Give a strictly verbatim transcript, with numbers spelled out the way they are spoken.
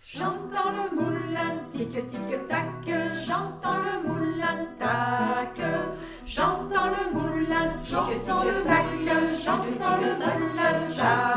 Chante dans le moulin, tic tic tac, chante dans le moulin, tac. Chante dans le moulin, tic tic tac, chante dans le moulin, tac.